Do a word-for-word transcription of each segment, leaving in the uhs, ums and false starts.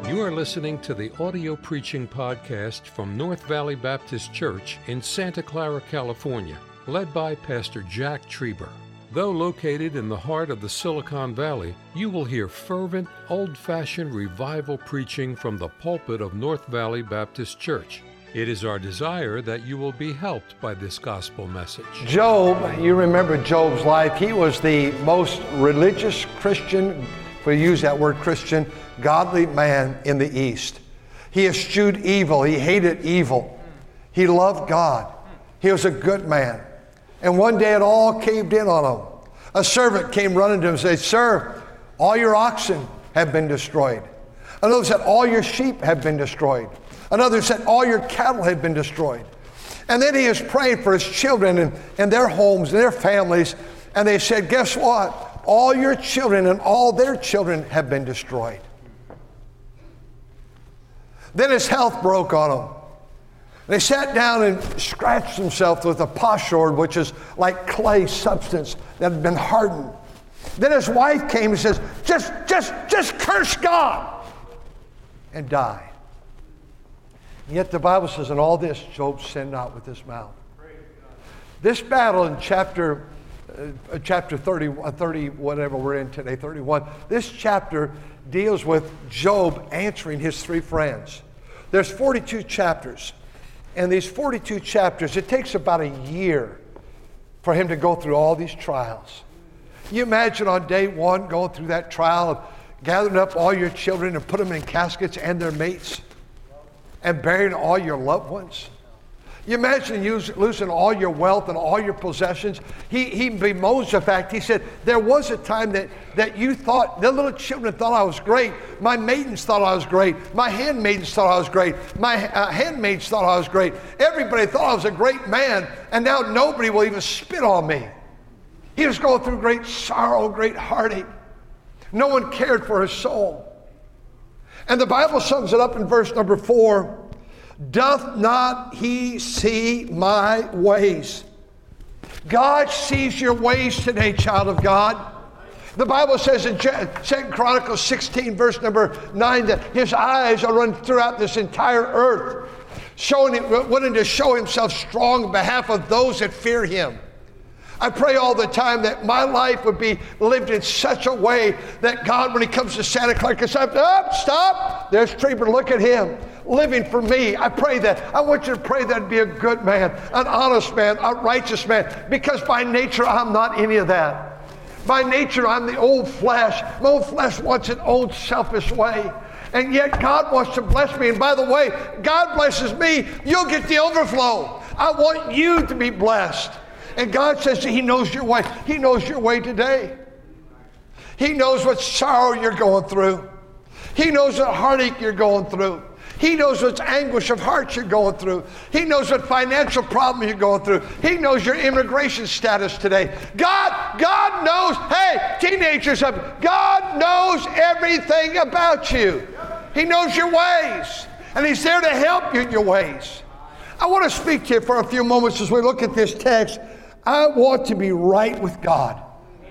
You are listening to the audio preaching podcast from North Valley Baptist Church in Santa Clara, California, led by Pastor Jack Trieber. Though located in the heart of the Silicon Valley, you will hear fervent, old-fashioned revival preaching from the pulpit of North Valley Baptist Church. It is our desire that you will be helped by this gospel message. Job, you remember Job's life. He was the most religious Christian, if we use that word Christian, godly man in the East. He eschewed evil. He hated evil. He loved God. He was a good man. And one day it all caved in on him. A servant came running to him and said, "Sir, all your oxen have been destroyed." Another said, "All your sheep have been destroyed." Another said, "All your cattle have been destroyed." And then he was praying for his children and, and their homes and their families. And they said, "Guess what? All your children and all their children have been destroyed." Then his health broke on him. They sat down and scratched themselves with a potsherd, which is like clay substance that had been hardened. Then his wife came and says, just, just, just curse God and die. And yet the Bible says, in all this, Job sinned not with his mouth. This battle in chapter uh, chapter thirty, thirty, whatever we're in today, thirty-one, this chapter deals with Job answering his three friends. There's forty-two chapters. And these forty-two chapters, it takes about a year for him to go through all these trials. You imagine on day one going through that trial of gathering up all your children and put them in caskets and their mates and burying all your loved ones. You imagine you losing all your wealth and all your possessions. He, he bemoans the fact, he said, there was a time that, that you thought, the little children thought I was great. My maidens thought I was great. My handmaidens thought I was great. My uh, handmaids thought I was great. Everybody thought I was a great man, and now nobody will even spit on me. He was going through great sorrow, great heartache. No one cared for his soul. And the Bible sums it up in verse number four. Doth not he see my ways? God sees your ways today, child of God. The Bible says in Second Chronicles sixteen, verse number nine, that his eyes are running throughout this entire earth, showing it, wanting to show himself strong on behalf of those that fear him. I pray all the time that my life would be lived in such a way that God, when he comes to Santa Clara, can say, "Stop, stop, there's Trieber, look at him, living for me." I pray that. I want you to pray that I'd be a good man, an honest man, a righteous man, because by nature I'm not any of that. By nature I'm the old flesh. My old flesh wants its own selfish way. And yet God wants to bless me. And by the way, God blesses me, you'll get the overflow. I want you to be blessed. And God says that he knows your way. He knows your way today. He knows what sorrow you're going through. He knows what heartache you're going through. He knows what anguish of heart you're going through. He knows what financial problem you're going through. He knows your immigration status today. God, God knows, hey, teenagers, God knows everything about you. He knows your ways. And he's there to help you in your ways. I want to speak to you for a few moments as we look at this text. I want to be right with God.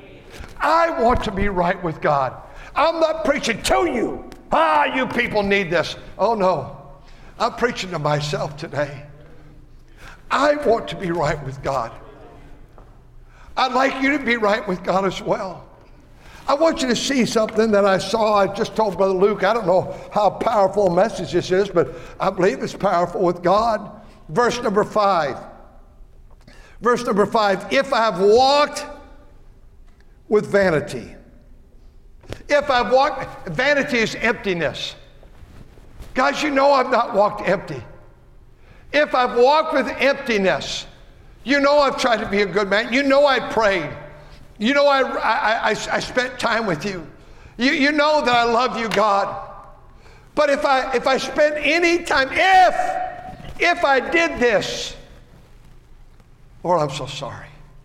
I want to be right with God. I'm not preaching to you. Ah, you people need this. Oh no, I'm preaching to myself today. I want to be right with God. I'd like you to be right with God as well. I want you to see something that I saw. I just told Brother Luke, I don't know how powerful a message this is, but I believe it's powerful with God. Verse number five. Verse number five, if I've walked with vanity. If I've walked, vanity is emptiness. Guys, you know I've not walked empty. If I've walked with emptiness, you know I've tried to be a good man. You know I prayed. You know I, I, I, I spent time with you. you. You know that I love you, God. But if I, if I spent any time, if, if I did this, Lord, I'm so sorry.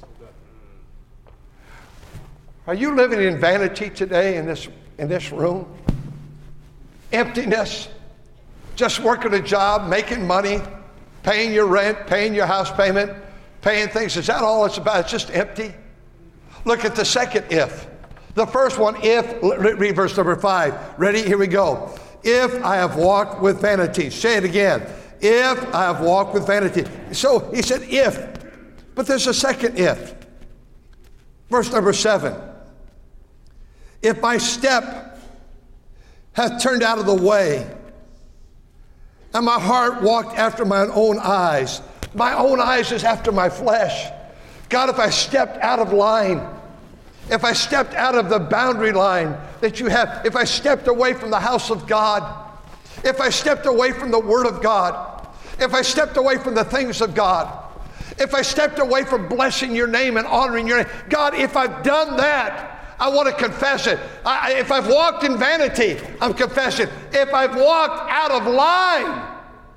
Are you living in vanity today in this, in this room? Emptiness? Just working a job, making money, paying your rent, paying your house payment, paying things. Is that all it's about? It's just empty? Look at the second if. The first one, if, read verse number five. Ready? Here we go. if I have walked with vanity. Say it again. If I have walked with vanity. So he said if, but there's a second if. Verse number seven. If my step hath turned out of the way, and my heart walked after mine own eyes. My own eyes is after my flesh. God, if I stepped out of line, if I stepped out of the boundary line that you have, if I stepped away from the house of God, if I stepped away from the Word of God, if I stepped away from the things of God, if I stepped away from blessing your name and honoring your name, God, if I've done that, I want to confess it. I, if I've walked in vanity, I'm confessing. If I've walked out of line,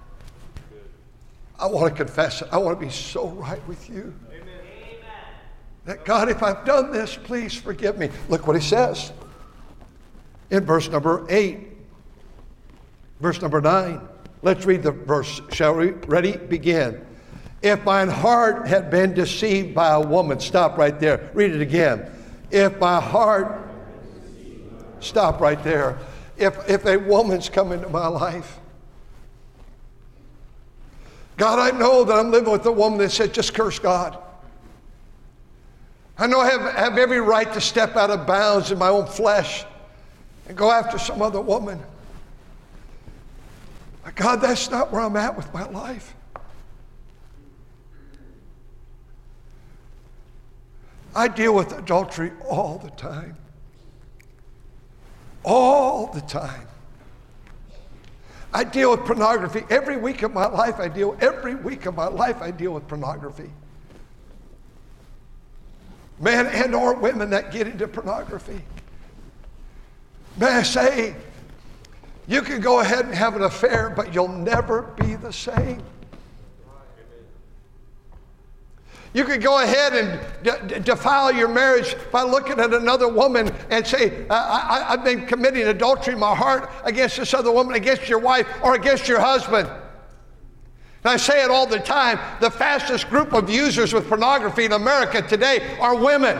I want to confess it. I want to be so right with you. Amen. That God, if I've done this, please forgive me. Look what he says in verse number eight. Verse number nine. Let's read the verse, shall we? Ready? Begin. If mine heart had been deceived by a woman. Stop right there. Read it again. If my heart, stop right there. If, if a woman's come into my life, God, I know that I'm living with a woman that said, just curse God. I know I have, have every right to step out of bounds in my own flesh and go after some other woman. But God, that's not where I'm at with my life. I deal with adultery all the time. All the time. I deal with pornography every week of my life. I deal every week of my life. I deal with pornography. Men and or women that get into pornography. May I say, you can go ahead and have an affair, but you'll never be the same. You could go ahead and de- defile your marriage by looking at another woman and say, I, I, I've been committing adultery in my heart against this other woman, against your wife, or against your husband. And I say it all the time, the fastest group of users with pornography in America today are women.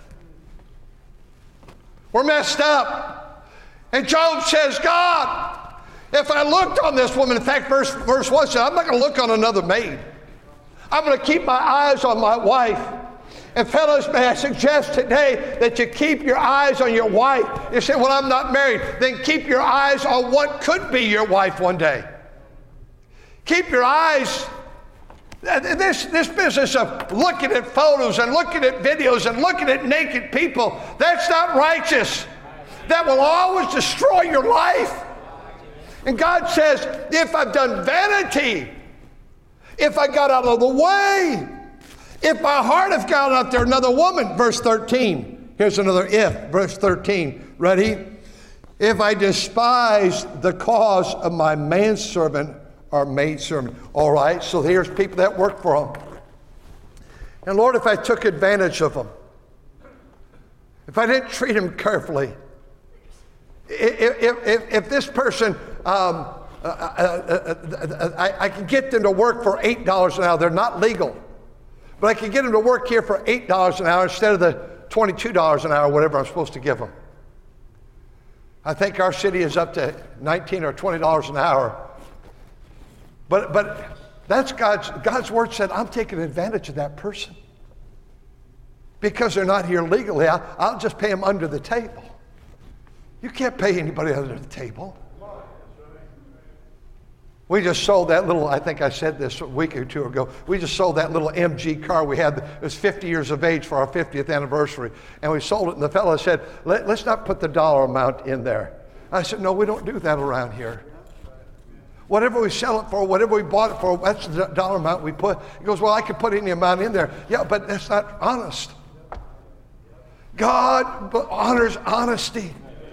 We're messed up. And Job says, God, if I looked on this woman, in fact, verse, verse one said, I'm not going to look on another maid. I'm going to keep my eyes on my wife. And fellas, may I suggest today that you keep your eyes on your wife. You say, well, I'm not married. Then keep your eyes on what could be your wife one day. Keep your eyes. This, this business of looking at photos and looking at videos and looking at naked people, that's not righteous. That will always destroy your life. And God says, if I've done vanity, if I got out of the way, if my heart have gone out there another woman, verse thirteen. Here's another if, verse thirteen. Ready? If I despise the cause of my manservant or maidservant. All right, so here's people that work for them. And Lord, if I took advantage of them, if I didn't treat them carefully, if, if, if, if this person, um, Uh, uh, uh, uh, I, I can get them to work for eight dollars an hour. They're not legal. But I can get them to work here for eight dollars an hour instead of the twenty-two dollars an hour, whatever I'm supposed to give them. I think our city is up to nineteen or twenty dollars an hour. But but that's God's, God's word said, I'm taking advantage of that person. Because they're not here legally, I, I'll just pay them under the table. You can't pay anybody under the table. We just sold that little, I think I said this a week or two ago, we just sold that little M G car we had. It was fifty years of age for our fiftieth anniversary. And we sold it, and the fellow said, Let, let's not put the dollar amount in there. I said, no, we don't do that around here. Whatever we sell it for, whatever we bought it for, that's the dollar amount we put. He goes, well, I could put any amount in there. Yeah, but that's not honest. God honors honesty.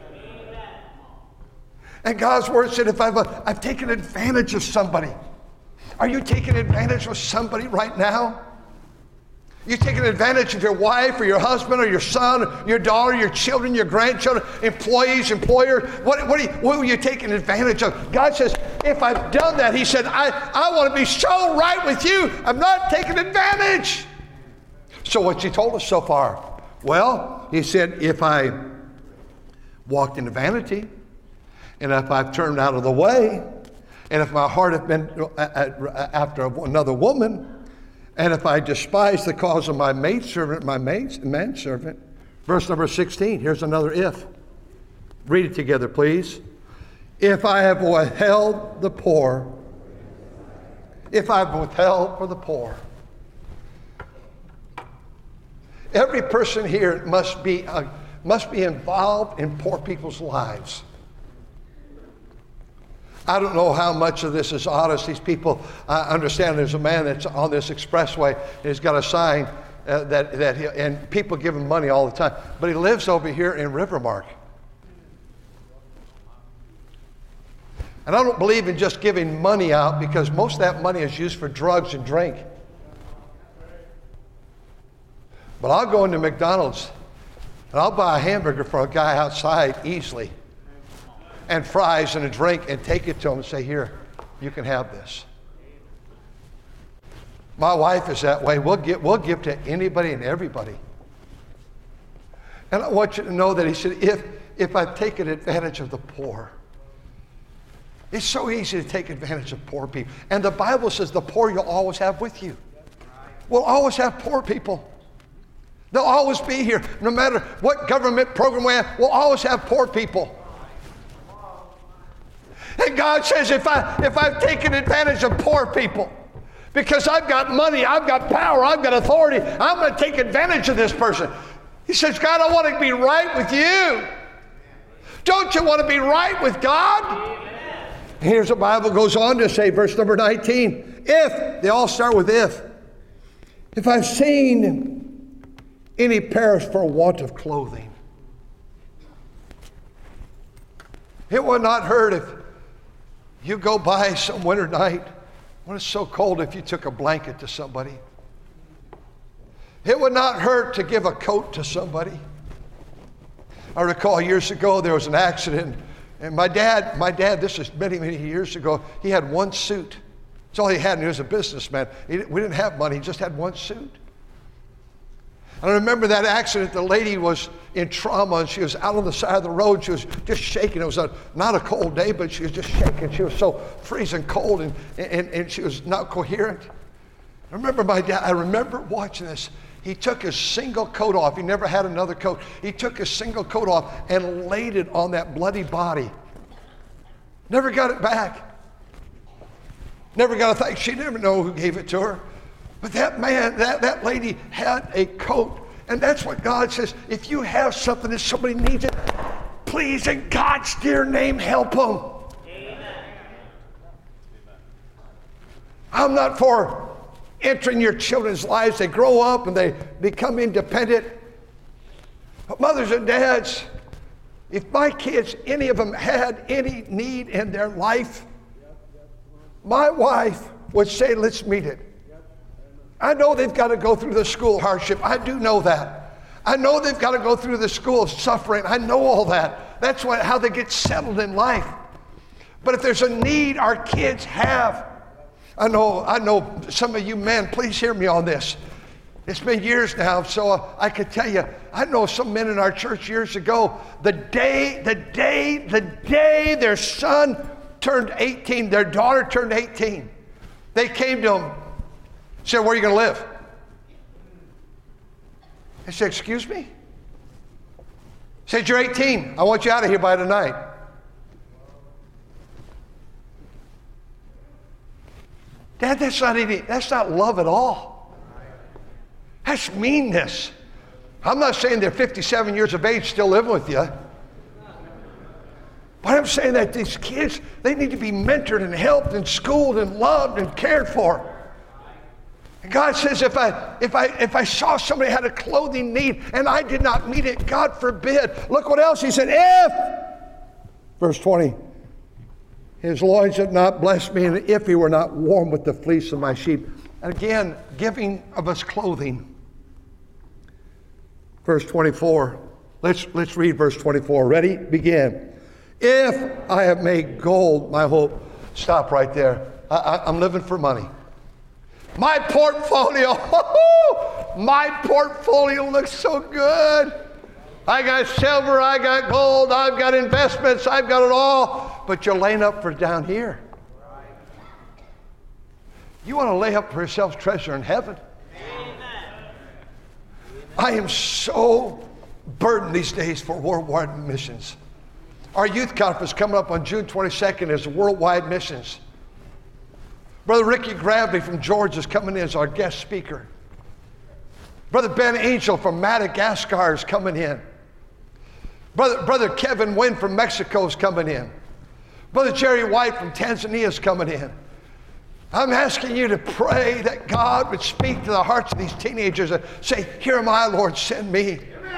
And God's word said, if I've, uh, I've taken advantage of somebody. Are you taking advantage of somebody right now? You taking advantage of your wife or your husband or your son, your daughter, your children, your grandchildren, employees, employers? What, what, are you, what are you taking advantage of? God says, if I've done that, he said, I, I want to be so right with you. I'm not taking advantage. So what's he told us so far? Well, he said, if I walked in vanity, and if I've turned out of the way, and if my heart hath been after another woman, and if I despise the cause of my maidservant, my maid, manservant. Verse number sixteen, here's another if. Read it together, please. If I have withheld the poor, if I've withheld for the poor. Every person here must be, uh, must be involved in poor people's lives. I don't know how much of this is honest. These people, I uh, understand there's a man that's on this expressway, and he's got a sign uh, that, that he, and people give him money all the time, but he lives over here in Rivermark. And I don't believe in just giving money out, because most of that money is used for drugs and drink. But I'll go into McDonald's and I'll buy a hamburger for a guy outside easily, and fries and a drink, and take it to him and say, here, you can have this. My wife is that way. We'll give, we'll give to anybody and everybody. And I want you to know that he said, if, if I've taken advantage of the poor. It's so easy to take advantage of poor people. And the Bible says the poor you'll always have with you. We'll always have poor people. They'll always be here. No matter what government program we have, we'll always have poor people. And God says, if, I, if I've taken advantage of poor people, because I've got money, I've got power, I've got authority, I'm going to take advantage of this person. He says, God, I want to be right with you. Don't you want to be right with God? Here's what the Bible goes on to say, verse number nineteen. If, they all start with if. If I've seen any perish for want of clothing. It would not hurt if you go by some winter night when it's so cold, if you took a blanket to somebody. It would not hurt to give a coat to somebody. I recall years ago there was an accident, and my dad, my dad, this is many, many years ago, he had one suit. That's all he had, and he was a businessman. He, we didn't have money, he just had one suit. And I remember that accident, the lady was in trauma, and she was out on the side of the road. She was just shaking. It was a, not a cold day, but she was just shaking. She was so freezing cold, and, and, and she was not coherent. I remember my dad, I remember watching this. He took his single coat off. He never had another coat. He took his single coat off and laid it on that bloody body. Never got it back. Never got a thing. She didn't know who gave it to her. But that man, that, that lady had a coat. And that's what God says. If you have something that somebody needs it, please, in God's dear name, help them. Amen. I'm not for entering your children's lives. They grow up and they become independent. But mothers and dads, if my kids, any of them had any need in their life, my wife would say, let's meet it. I know they've got to go through the school hardship. I do know that. I know they've got to go through the school of suffering. I know all that. That's what, how they get settled in life. But if there's a need our kids have, I know, I know some of you men, please hear me on this. It's been years now, so I could tell you, I know some men in our church years ago, the day, the day, the day their son turned eighteen, their daughter turned eighteen, they came to him, said, where are you going to live? I said, excuse me? He said, you're eighteen. I want you out of here by tonight. Dad, that's not any, that's not love at all. That's meanness. I'm not saying they're fifty-seven years of age still living with you. But I'm saying that these kids, they need to be mentored and helped and schooled and loved and cared for. And God says, if I, if I, if I saw somebody had a clothing need and I did not meet it, God forbid. Look what else he said, if, verse twenty, his loins had not blessed me, and if he were not warm with the fleece of my sheep. And again, giving of us clothing. Verse twenty-four, let's, let's read verse twenty-four. Ready? Begin. If I have made gold my hope. Stop right there. I, I, I'm living for money. My portfolio, my portfolio looks so good. I got silver, I got gold, I've got investments, I've got it all. but you're laying up for down here. You want to lay up for yourself treasure in heaven. I am so burdened these days for worldwide missions. Our youth conference coming up on June twenty-second is worldwide missions. Brother Ricky Gravely from Georgia is coming in as our guest speaker. Brother Ben Angel from Madagascar is coming in. Brother, Brother Kevin Wynn from Mexico is coming in. Brother Jerry White from Tanzania is coming in. I'm asking you to pray that God would speak to the hearts of these teenagers and say, here am I, Lord, send me.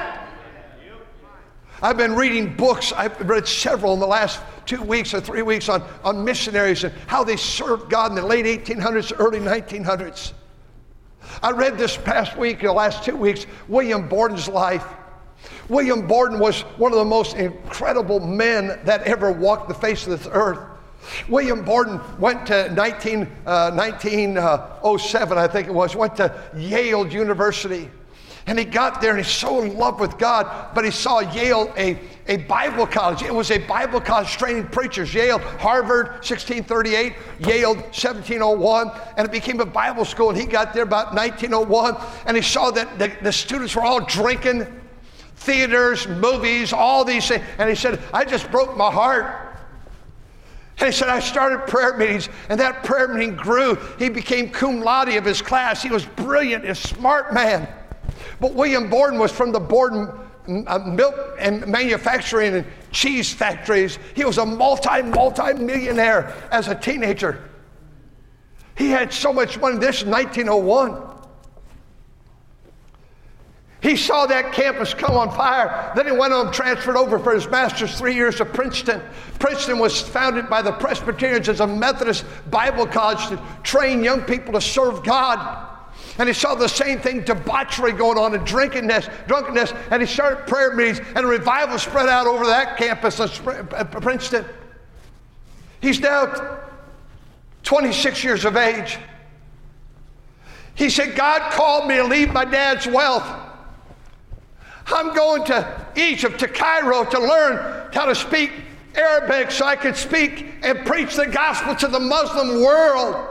I've been reading books. I've read several in the last two weeks or three weeks on, on missionaries and how they served God in the late eighteen hundreds, early nineteen hundreds. I read this past week, the last two weeks, William Borden's life. William Borden was one of the most incredible men that ever walked the face of this earth. William Borden went to nineteen oh seven, I think it was, went to Yale University. And he got there and he's so in love with God, but he saw Yale, a, a Bible college. It was a Bible college training preachers. Yale, Harvard, sixteen thirty-eight, Yale, seventeen oh one, and it became a Bible school. And he got there about nineteen oh one, and he saw that the, the students were all drinking, theaters, movies, all these things. And he said, I just broke my heart. And he said, I started prayer meetings, and that prayer meeting grew. He became cum laude of his class. He was brilliant, a smart man. But William Borden was from the Borden uh, milk and manufacturing and cheese factories. He was a multi, multi-millionaire as a teenager. He had so much money. This is nineteen oh one. He saw that campus come on fire. Then he went on and transferred over for his master's three years to Princeton. Princeton was founded by the Presbyterians as a Methodist Bible college to train young people to serve God. And he saw the same thing, debauchery going on and drunkenness, drunkenness, and he started prayer meetings, and a revival spread out over that campus at Princeton. He's now twenty-six years of age. He said, God called me to leave my dad's wealth. I'm going to Egypt, to Cairo, to learn how to speak Arabic so I could speak and preach the gospel to the Muslim world.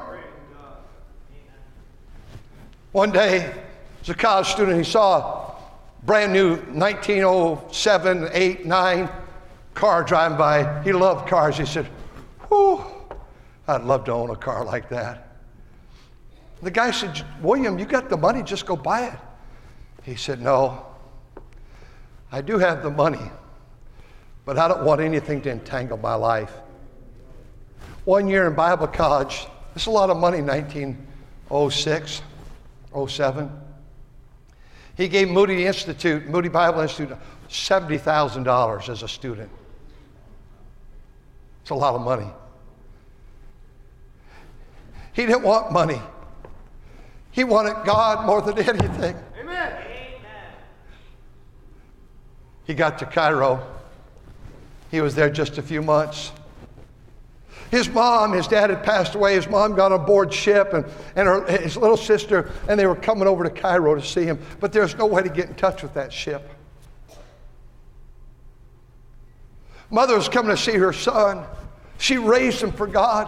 One day, as a college student, he saw a brand new nineteen oh seven, eight, nine car driving by. He loved cars. He said, whew, I'd love to own a car like that. The guy said, William, you got the money, just go buy it. He said, no, I do have the money, but I don't want anything to entangle my life. One year in Bible college, that's a lot of money, nineteen oh six. oh seven. He gave Moody Institute, Moody Bible Institute, seventy thousand dollars as a student. It's a lot of money. He didn't want money. He wanted God more than anything. Amen. He got to Cairo. He was there just a few months. His mom, his dad had passed away. His mom got on board ship, and, and her, his little sister, and they were coming over to Cairo to see him. But there's no way to get in touch with that ship. Mother was coming to see her son. She raised him for God.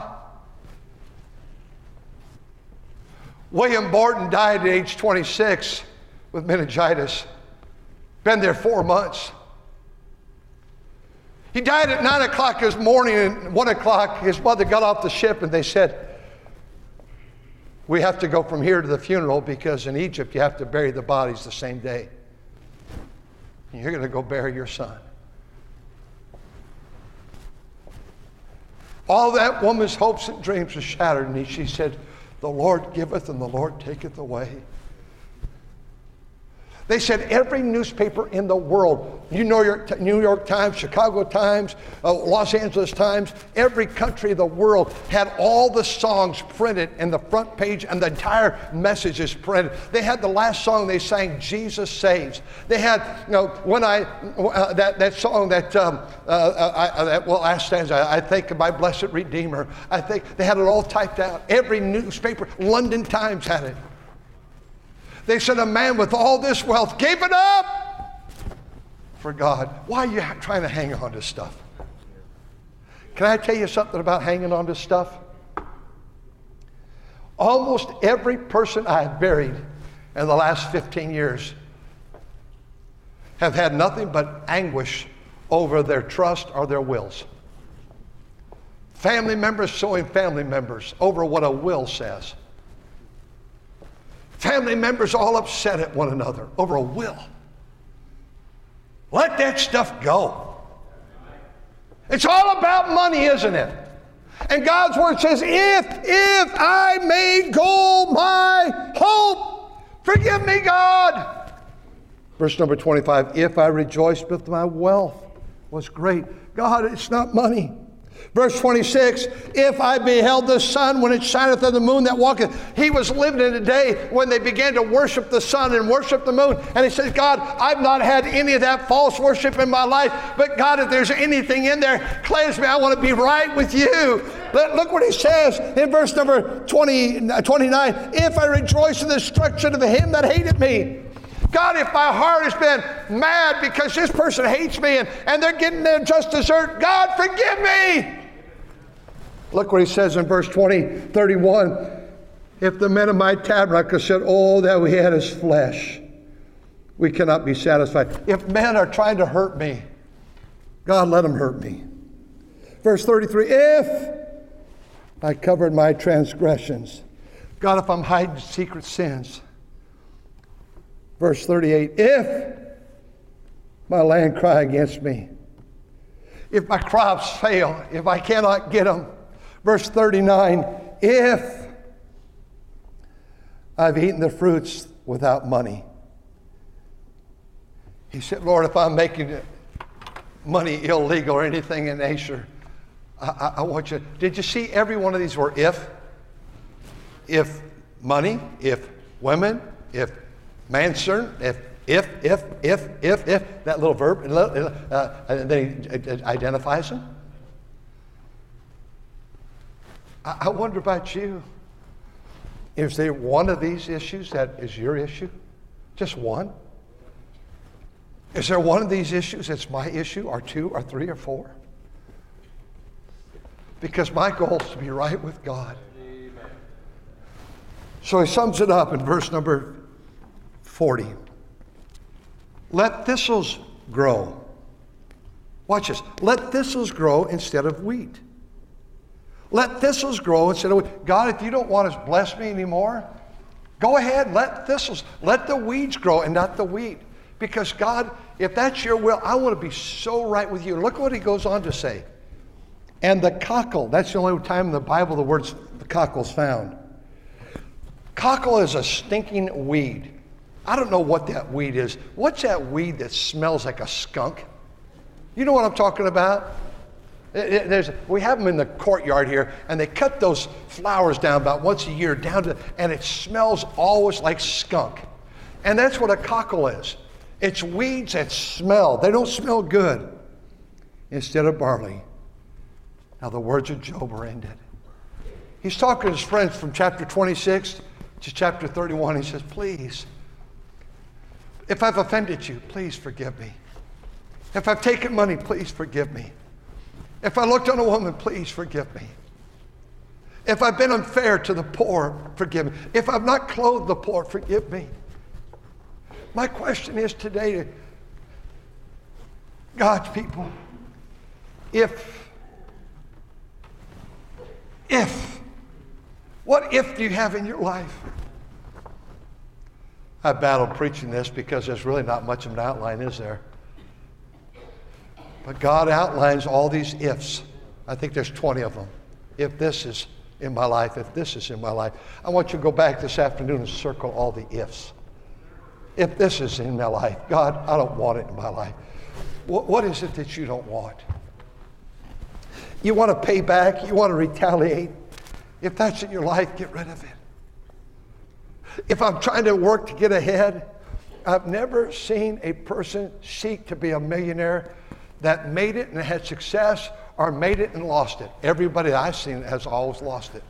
William Borden died at age twenty-six with meningitis. Been there four months. He died at nine o'clock this morning, and one o'clock his mother got off the ship and they said, we have to go from here to the funeral because in Egypt you have to bury the bodies the same day. And you're going to go bury your son. All that woman's hopes and dreams were shattered, and she said, the Lord giveth and the Lord taketh away. They said every newspaper in the world, New York, New York Times, Chicago Times, uh, Los Angeles Times, every country of the world had all the songs printed in the front page, and the entire messages printed. They had the last song they sang, Jesus Saves. They had, you know, when I, uh, that, that song that, um, uh, I, that well, last stanza, I think of my blessed Redeemer. I think they had it all typed out. Every newspaper, London Times had it. They said a man with all this wealth gave it up for God. Why are you trying to hang on to stuff? Can I tell you something about hanging on to stuff? Almost every person I have buried in the last fifteen years have had nothing but anguish over their trust or their wills. Family members suing family members over what a will says. Family members all upset at one another over a will. Let that stuff go. It's all about money, isn't it? And God's word says, if, if I made gold my hope, forgive me, God. Verse number twenty-five, if I rejoiced with my wealth was great. God, it's not money. Verse twenty-six, if I beheld the sun when it shineth, and the moon that walketh. He was living in a day when they began to worship the sun and worship the moon. And he says, God, I've not had any of that false worship in my life. But God, if there's anything in there, cleanse me. I want to be right with you. Look what he says in verse number twenty, twenty-nine. If I rejoice in the destruction of him that hated me. God, if my heart has been mad because this person hates me and, and they're getting their just dessert, God, forgive me. Look what he says in verse twenty, thirty-one. If the men of my tabernacle said, oh, that we had his flesh, we cannot be satisfied. If men are trying to hurt me, God, let them hurt me. Verse thirty-three, if I covered my transgressions. God, if I'm hiding secret sins. Verse thirty-eight, if my land cry against me, if my crops fail, if I cannot get them. Verse thirty-nine, if I've eaten the fruits without money. He said, Lord, if I'm making money illegal or anything in nature, I, I, I want you. Did you see every one of these were if? If money, if women, if manservant, if, if, if, if, if, if, that little verb, uh, and then he identifies them. I, I wonder about you. Is there one of these issues that is your issue? Just one? Is there one of these issues that's my issue, or two, or three, or four? Because my goal is to be right with God. Amen. So he sums it up in verse number forty. Let thistles grow. Watch this. Let thistles grow instead of wheat. Let thistles grow instead of wheat. God, if you don't want to bless me anymore, go ahead, let thistles, let the weeds grow and not the wheat. Because God, if that's your will, I want to be so right with you. Look what he goes on to say. And the cockle, that's the only time in the Bible the words the cockle's found. Cockle is a stinking weed. I don't know what that weed is. What's that weed that smells like a skunk? You know what I'm talking about? It, it, there's, we have them in the courtyard here, and they cut those flowers down about once a year, down to, and it smells always like skunk. And that's what a cockle is. It's weeds that smell. They don't smell good. Instead of barley. Now the words of Job are ended. He's talking to his friends from chapter twenty-six to chapter thirty-one. He says, please, if I've offended you, please forgive me. If I've taken money, please forgive me. If I looked on a woman, please forgive me. If I've been unfair to the poor, forgive me. If I've not clothed the poor, forgive me. My question is today to God's people, if, if, what if do you have in your life? I battled preaching this because there's really not much of an outline, is there? But God outlines all these ifs. I think there's twenty of them. If this is in my life, if this is in my life. I want you to go back this afternoon and circle all the ifs. If this is in my life, God, I don't want it in my life. What, what is it that you don't want? You want to pay back? You want to retaliate? If that's in your life, get rid of it. If I'm trying to work to get ahead, I've never seen a person seek to be a millionaire that made it and had success or made it and lost it. Everybody I've seen has always lost it.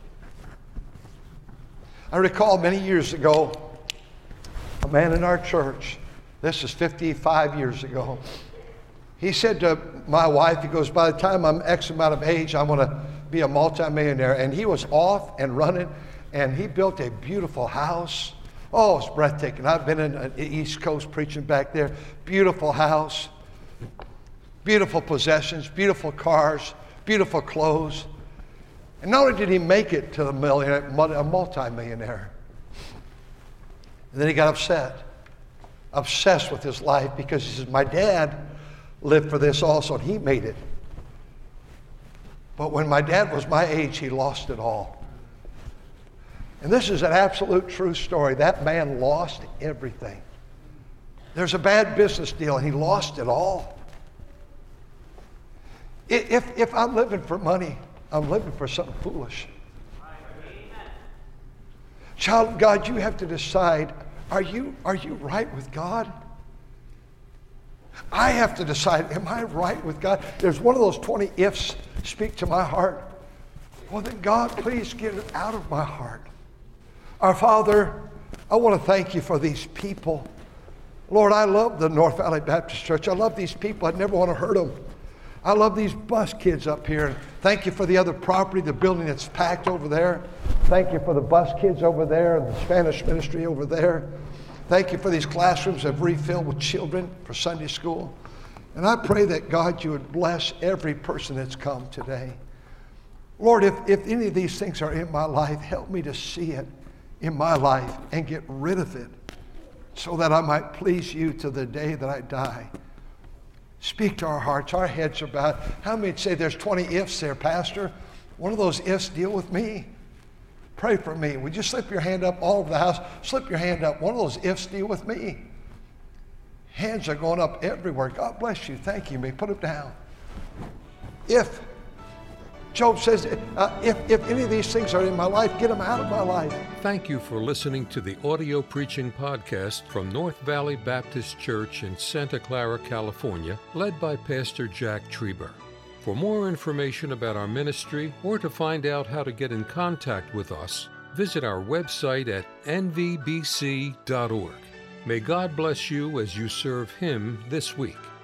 I recall many years ago, a man in our church, this is fifty-five years ago, He said to my wife, he goes, by the time I'm X amount of age, I'm going to be a multimillionaire. And he was off and running, and he built a beautiful house. Oh, it's breathtaking. I've been in the East Coast preaching back there. Beautiful house, beautiful possessions, beautiful cars, beautiful clothes. And not only did he make it to a millionaire, a multimillionaire, and then he got upset, obsessed with his life, because he says, my dad lived for this also, and he made it. But when my dad was my age, he lost it all. And this is an absolute true story. That man lost everything. There's a bad business deal, and he lost it all. If, if I'm living for money, I'm living for something foolish. Child of God, you have to decide, are you, are you right with God? I have to decide, am I right with God? There's one of those twenty ifs speak to my heart. Well, then God, please get it out of my heart. Our Father, I want to thank you for these people. Lord, I love the North Valley Baptist Church. I love these people. I never want to hurt them. I love these bus kids up here. Thank you for the other property, the building that's packed over there. Thank you for the bus kids over there and the Spanish ministry over there. Thank you for these classrooms that have refilled with children for Sunday school. And I pray that, God, you would bless every person that's come today. Lord, if, if any of these things are in my life, help me to see it in my life and get rid of it so that I might please you to the day that I die. Speak to our hearts. Our heads are bowed. How many would say there's twenty ifs there, Pastor? One of those ifs deal with me. Pray for me. Would you slip your hand up all over the house? Slip your hand up. One of those ifs deal with me. Hands are going up everywhere. God bless you. Thank you. May put them down. If Job says, uh, if, if any of these things are in my life, get them out of my life. Thank you for listening to the audio preaching podcast from North Valley Baptist Church in Santa Clara, California, led by Pastor Jack Trieber. For more information about our ministry or to find out how to get in contact with us, visit our website at n v b c dot org. May God bless you as you serve Him this week.